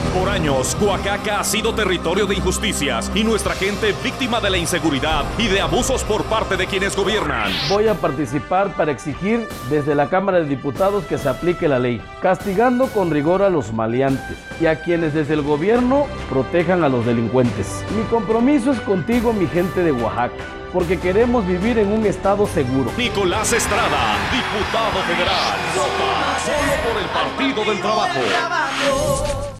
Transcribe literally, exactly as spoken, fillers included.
Por años, Oaxaca ha sido territorio de injusticias y nuestra gente víctima de la inseguridad y de abusos por parte de quienes gobiernan. Voy a participar para exigir desde la Cámara de Diputados que se aplique la ley, castigando con rigor a los maleantes y a quienes desde el gobierno protejan a los delincuentes. Mi compromiso es contigo, mi gente de Oaxaca, porque queremos vivir en un estado seguro. Nicolás Estrada, diputado federal. Vota solo por el Partido del Trabajo.